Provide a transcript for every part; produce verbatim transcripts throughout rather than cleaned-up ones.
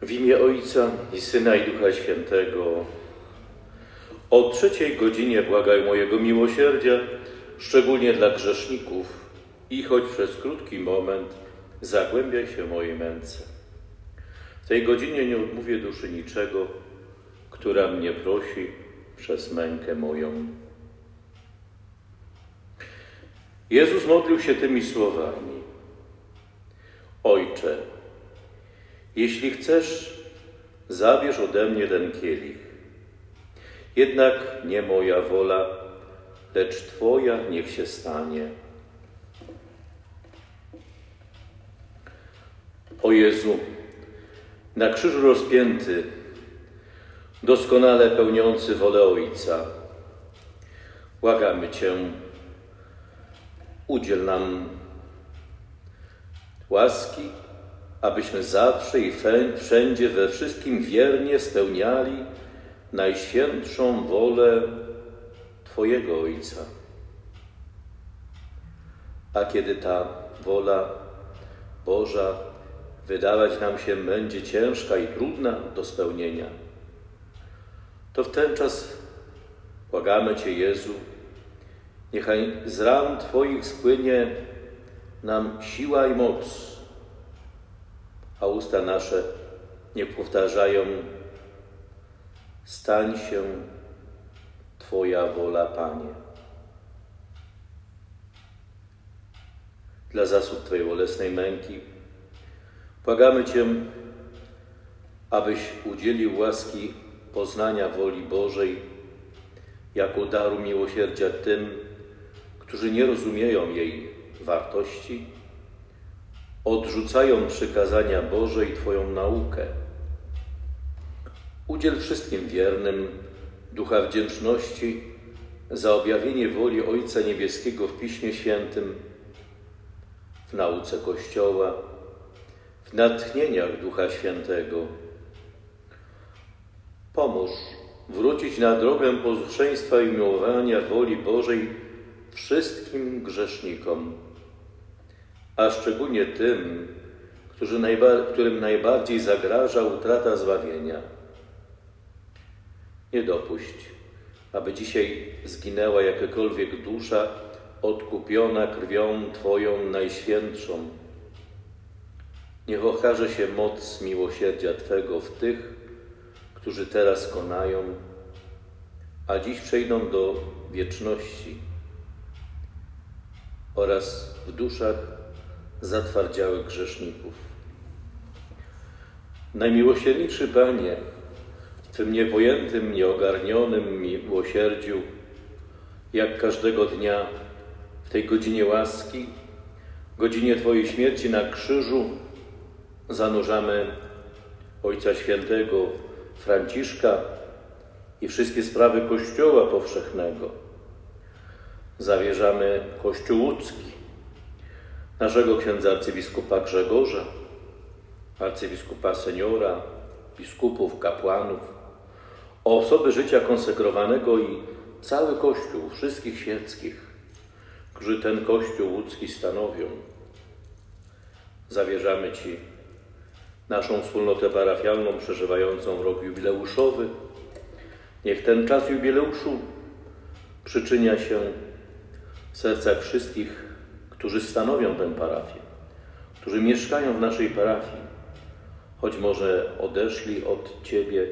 W imię Ojca i Syna i Ducha Świętego. O trzeciej godzinie błagaj mojego miłosierdzia, szczególnie dla grzeszników, i choć przez krótki moment zagłębiaj się w mojej męce. W tej godzinie nie odmówię duszy niczego, która mnie prosi przez mękę moją. Jezus modlił się tymi słowami: Ojcze, jeśli chcesz, zabierz ode mnie ten kielich. Jednak nie moja wola, lecz Twoja niech się stanie. O Jezu, na krzyżu rozpięty, doskonale pełniący wolę Ojca, błagamy Cię, udziel nam łaski, abyśmy zawsze i wszędzie we wszystkim wiernie spełniali najświętszą wolę Twojego Ojca. A kiedy ta wola Boża wydawać nam się będzie ciężka i trudna do spełnienia, to w ten czas błagamy Cię, Jezu, niechaj z ran Twoich spłynie nam siła i moc, a usta nasze niech powtarzają: stań się Twoja wola, Panie. Dla zasług Twojej bolesnej męki błagamy Cię, abyś udzielił łaski poznania woli Bożej jako daru miłosierdzia tym, którzy nie rozumieją jej wartości, odrzucają przykazania Boże i Twoją naukę. Udziel wszystkim wiernym ducha wdzięczności za objawienie woli Ojca Niebieskiego w Piśmie Świętym, w nauce Kościoła, w natchnieniach Ducha Świętego. Pomóż wrócić na drogę posłuszeństwa i miłowania woli Bożej wszystkim grzesznikom, a szczególnie tym, którzy najba- którym najbardziej zagraża utrata zbawienia. Nie dopuść, aby dzisiaj zginęła jakakolwiek dusza odkupiona krwią Twoją najświętszą. Niech okaże się moc miłosierdzia Twego w tych, którzy teraz konają, a dziś przejdą do wieczności, oraz w duszach zatwardziałych grzeszników. Najmiłosierniejszy Panie, w Twym niepojętym, nieogarnionym miłosierdziu, jak każdego dnia w tej godzinie łaski, godzinie Twojej śmierci na krzyżu, zanurzamy Ojca Świętego Franciszka i wszystkie sprawy Kościoła powszechnego. Zawierzamy Kościół łódzki, naszego księdza arcybiskupa Grzegorza, arcybiskupa seniora, biskupów, kapłanów, o osoby życia konsekrowanego i cały Kościół, wszystkich świeckich, którzy ten Kościół łódzki stanowią. Zawierzamy Ci naszą wspólnotę parafialną przeżywającą rok jubileuszowy. Niech ten czas jubileuszu przyczynia się w sercach wszystkich, którzy stanowią tę parafię, którzy mieszkają w naszej parafii, choć może odeszli od Ciebie.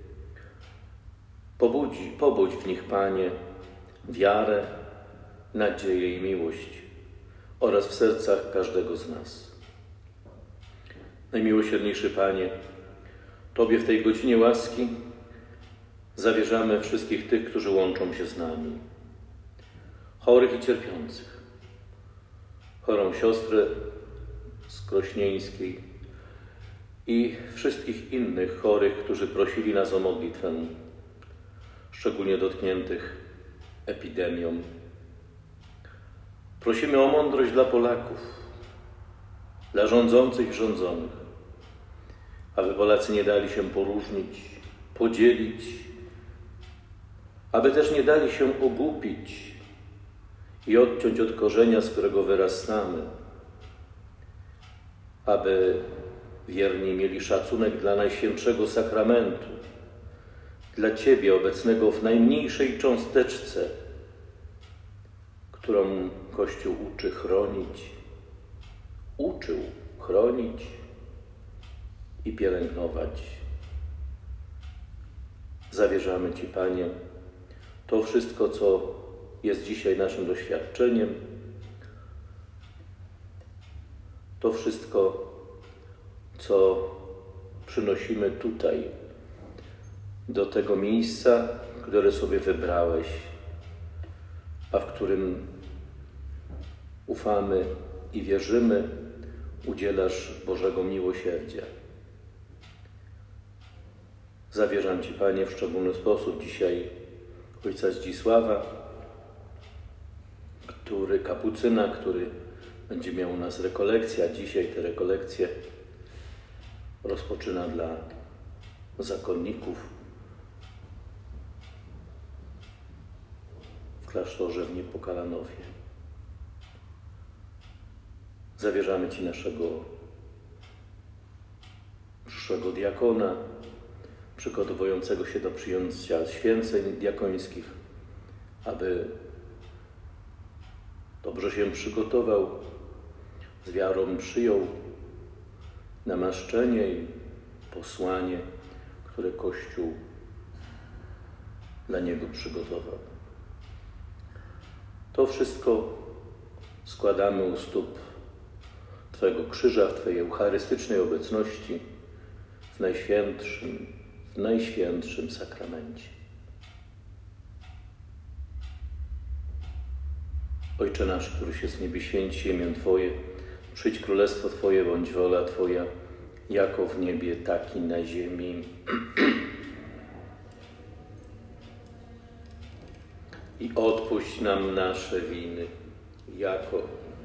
Pobudzi, pobudź w nich, Panie, wiarę, nadzieję i miłość oraz w sercach każdego z nas. Najmiłosierniejszy Panie, Tobie w tej godzinie łaski zawierzamy wszystkich tych, którzy łączą się z nami, chorych i cierpiących, chorą siostrę z Krośnieńskiej i wszystkich innych chorych, którzy prosili nas o modlitwę, szczególnie dotkniętych epidemią. Prosimy o mądrość dla Polaków, dla rządzących i rządzonych, aby Polacy nie dali się poróżnić, podzielić, aby też nie dali się ogłupić i odciąć od korzenia, z którego wyrastamy, aby wierni mieli szacunek dla Najświętszego Sakramentu, dla Ciebie obecnego w najmniejszej cząsteczce, którą Kościół uczy chronić, uczył chronić i pielęgnować. Zawierzamy Ci, Panie, to wszystko, co jest dzisiaj naszym doświadczeniem, to wszystko, co przynosimy tutaj, do tego miejsca, które sobie wybrałeś, a w którym ufamy i wierzymy, udzielasz Bożego miłosierdzia. Zawierzam Ci, Panie, w szczególny sposób dzisiaj ojca Zdzisława, który kapucyna, który będzie miał u nas rekolekcję, a dzisiaj te rekolekcje rozpoczyna dla zakonników w klasztorze w Niepokalanowie. Zawierzamy Ci naszego przyszłego diakona, przygotowującego się do przyjęcia święceń diakońskich, aby dobrze się przygotował, z wiarą przyjął namaszczenie i posłanie, które Kościół dla niego przygotował. To wszystko składamy u stóp Twojego krzyża, w Twojej eucharystycznej obecności, w Najświętszym, w Najświętszym Sakramencie. Ojcze nasz, któryś jest w niebie, święć się imię Twoje, przyjdź królestwo Twoje, bądź wola Twoja, jako w niebie, tak i na ziemi. I odpuść nam nasze winy, jako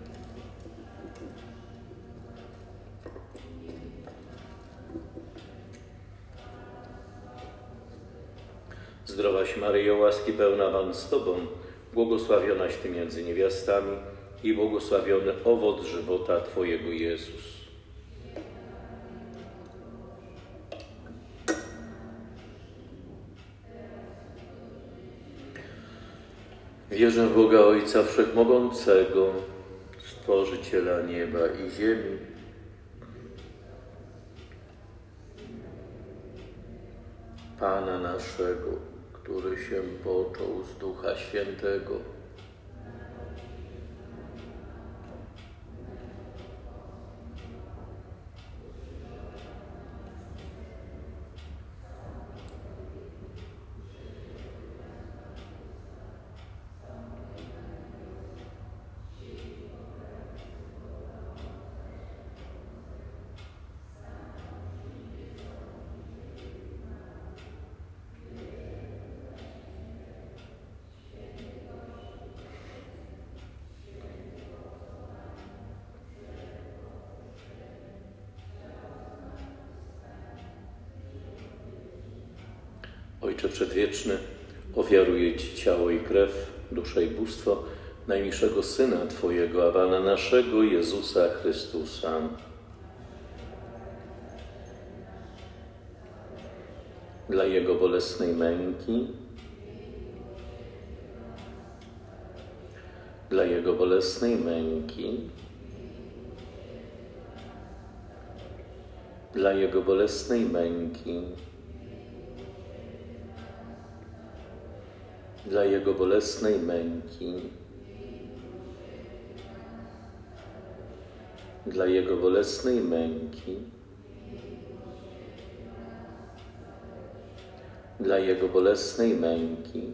Zdrowaś Maryjo, łaski pełna, Pan z Tobą, błogosławionaś Ty między niewiastami i błogosławiony owoc żywota Twojego, Jezus. Wierzę w Boga Ojca Wszechmogącego, Stworzyciela nieba i ziemi, Pana naszego, który się począł z Ducha Świętego, Ojcze Przedwieczny, ofiaruję Ci ciało i krew, duszę i bóstwo najmilszego Syna Twojego, a Pana naszego, Jezusa Chrystusa. Dla Jego bolesnej męki, dla Jego bolesnej męki, dla Jego bolesnej męki, dla Jego bolesnej męki, dla Jego bolesnej męki, dla Jego bolesnej męki,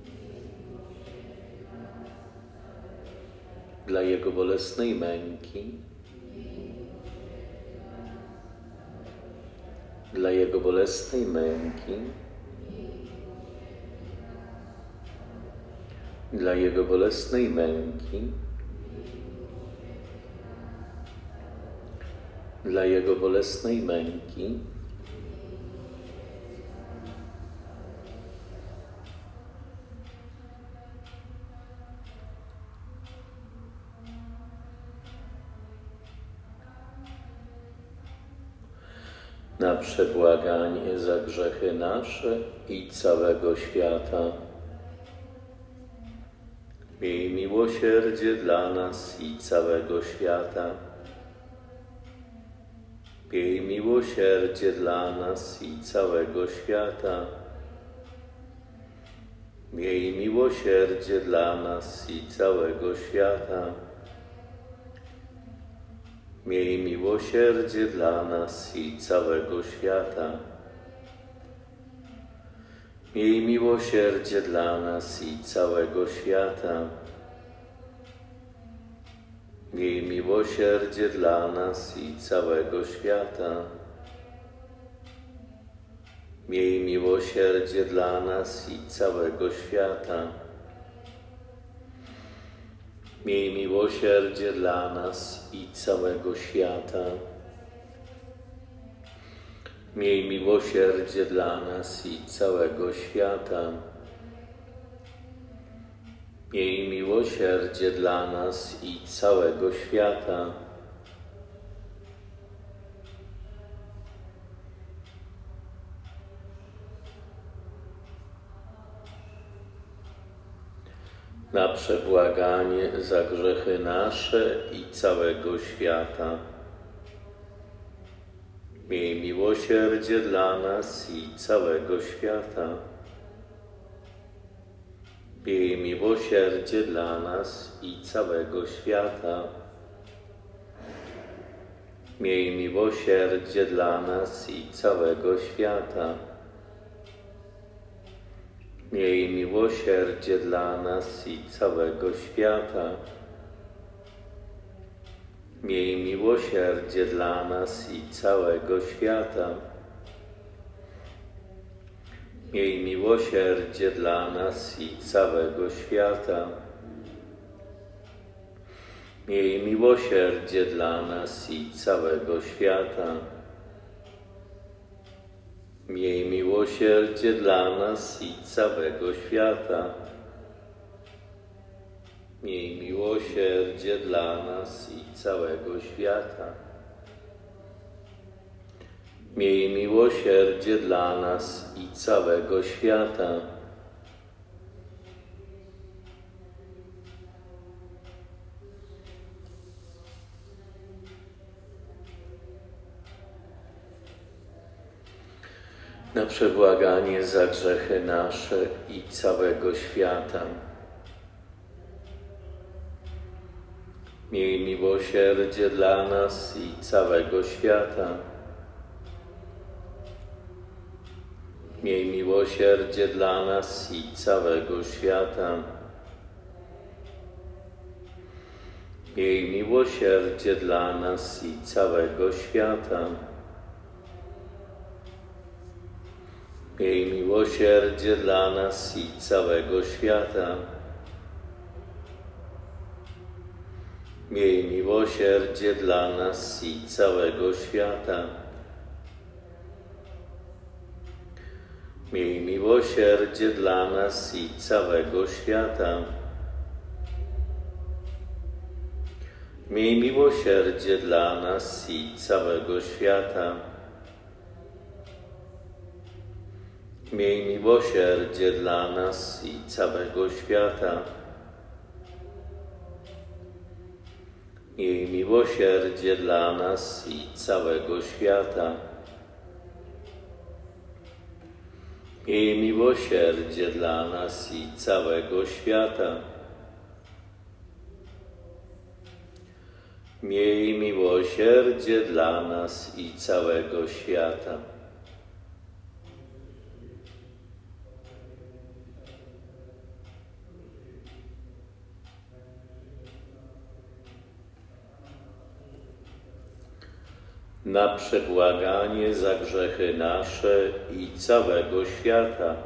dla Jego bolesnej męki, dla Jego bolesnej męki, dla Jego bolesnej męki, dla Jego bolesnej męki, na przebłaganie za grzechy nasze i całego świata. Miej miłosierdzie dla nas i całego świata. Miej miłosierdzie dla nas i całego świata. Miej miłosierdzie dla nas i całego świata. Miej miłosierdzie dla nas i całego świata. Miej miłosierdzie dla nas i całego świata. Miej miłosierdzie dla nas i całego świata. Miej miłosierdzie dla nas i całego świata. Miej miłosierdzie dla nas i całego świata. Miej miłosierdzie dla nas i całego świata. Miej miłosierdzie dla nas i całego świata. Na przebłaganie za grzechy nasze i całego świata. Miej miłosierdzie dla nas i całego świata. Miej miłosierdzie dla nas i całego świata. Miej miłosierdzie dla nas i całego świata. Miej miłosierdzie dla nas i całego świata. Miej miłosierdzie dla nas i całego świata. Miej miłosierdzie dla nas i całego świata. Miej miłosierdzie dla nas i całego świata. Miej miłosierdzie dla nas i całego świata. Miej miłosierdzie dla nas i całego świata. Miej miłosierdzie dla nas i całego świata. Na przebłaganie za grzechy nasze i całego świata. Miej miłosierdzie dla nas i całego świata. Miej miłosierdzie dla nas i całego świata. Miej miłosierdzie dla nas i całego świata. Miej miłosierdzie dla nas i całego świata. Miej miłosierdzie dla nas i całego świata. Miej miłosierdzie dla nas i całego świata. Miej miłosierdzie dla nas i całego świata. Miej miłosierdzie dla nas i całego świata. Miej miłosierdzie dla nas i całego świata. Miej miłosierdzie dla nas i całego świata. Miej miłosierdzie dla nas i całego świata. Na przebłaganie za grzechy nasze i całego świata.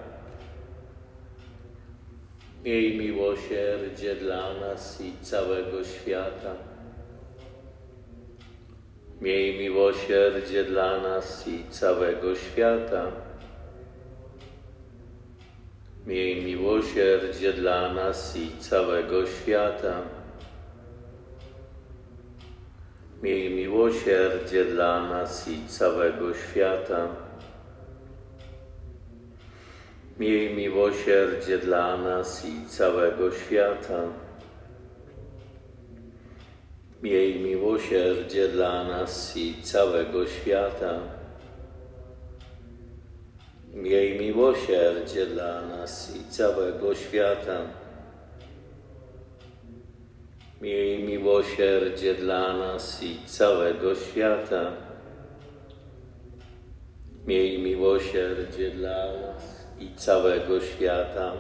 Miej miłosierdzie dla nas i całego świata. Miej miłosierdzie dla nas i całego świata. Miej miłosierdzie dla nas i całego świata. Miej miłosierdzie dla nas i całego świata. Miej miłosierdzie dla nas i całego świata. Miej miłosierdzie dla nas i całego świata. Miej miłosierdzie dla nas i całego świata. Miej miłosierdzie dla nas i całego świata. Miej miłosierdzie dla nas i całego świata.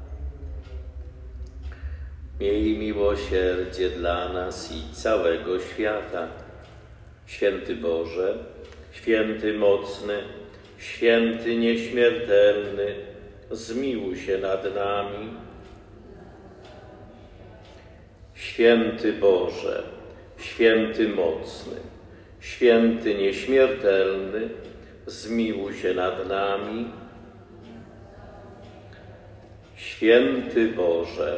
Miej miłosierdzie dla nas i całego świata. Święty Boże, święty mocny, święty nieśmiertelny, zmiłuj się nad nami. Święty Boże, święty mocny, święty nieśmiertelny, zmiłuj się nad nami. Święty Boże,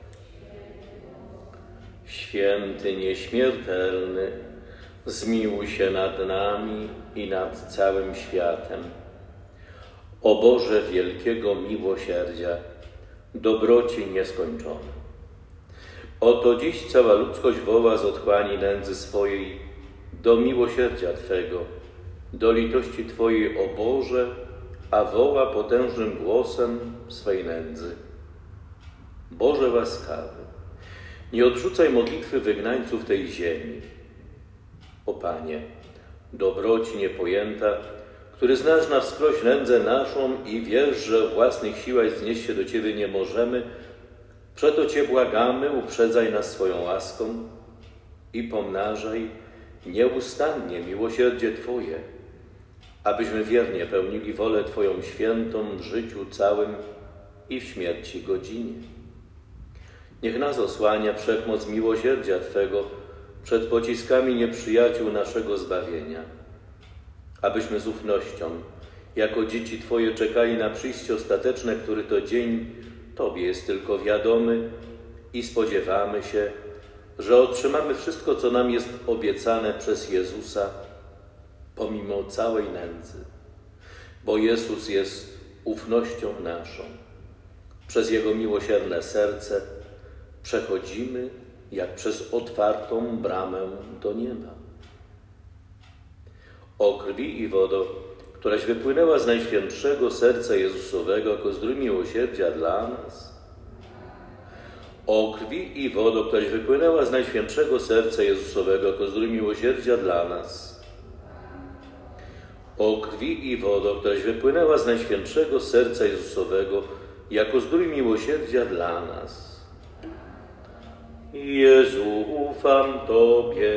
święty nieśmiertelny, zmiłuj się nad nami i nad całym światem. O Boże wielkiego miłosierdzia, dobroci nieskończona. Oto dziś cała ludzkość woła z otchłani nędzy swojej do miłosierdzia Twego, do litości Twojej, o Boże, a woła potężnym głosem swej nędzy. Boże łaskawy, nie odrzucaj modlitwy wygnańców tej ziemi. O Panie, dobroci niepojęta, który znasz na wskroś nędzę naszą i wiesz, że w własnych siłach znieść się do Ciebie nie możemy, przeto Cię błagamy, uprzedzaj nas swoją łaską i pomnażaj nieustannie miłosierdzie Twoje, abyśmy wiernie pełnili wolę Twoją świętą w życiu całym i w śmierci godzinie. Niech nas osłania wszechmoc miłosierdzia Twego przed pociskami nieprzyjaciół naszego zbawienia, abyśmy z ufnością, jako dzieci Twoje, czekali na przyjście ostateczne, który to dzień Tobie jest tylko wiadomy i spodziewamy się, że otrzymamy wszystko, co nam jest obiecane przez Jezusa, pomimo całej nędzy, bo Jezus jest ufnością naszą. Przez Jego miłosierne serce przechodzimy jak przez otwartą bramę do nieba. O krwi i wodo, któraś wypłynęła z Najświętszego Serca Jezusowego jako zdrój miłosierdzia dla nas. O krwi i wodo, któraś wypłynęła z Najświętszego Serca Jezusowego jako zdrój miłosierdzia dla nas. O krwi i wodo, któraś wypłynęła z Najświętszego Serca Jezusowego jako zdrój miłosierdzia dla nas. Jezu, ufam Tobie,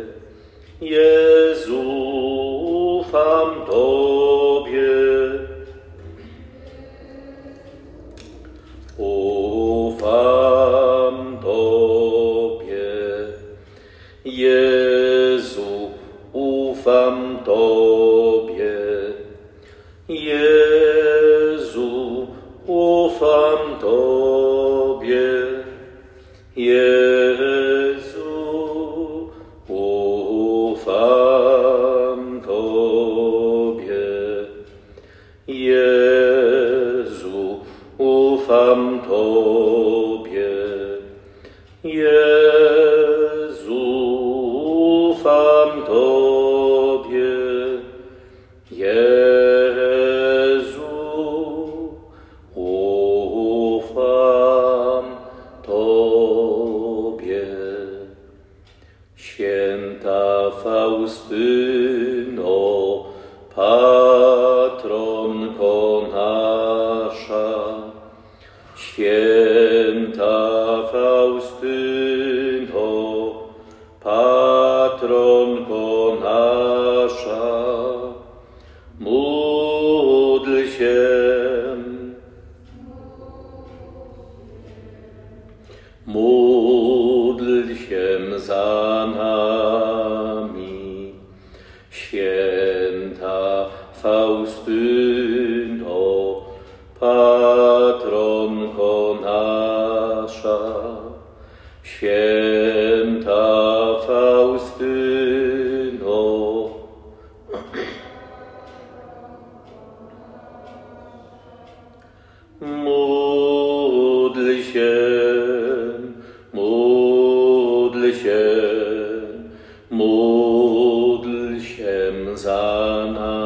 Jezu, ufam Tobie. Ufam Tobie, Jezu, ufam Tobie. Jezu, ufam Tobie. Jezu, ufam Tobie. Jezu, ufam Tobie. Jezu, ufam Tobie. Jezu, ufam Tobie. Święta Faustyno, patronko nasza, święta Faustyno, patronko nasza, módl się, módl się za nami. Święta Faustyno, patronko nasza, święta Faustyno, Bogiem za nami.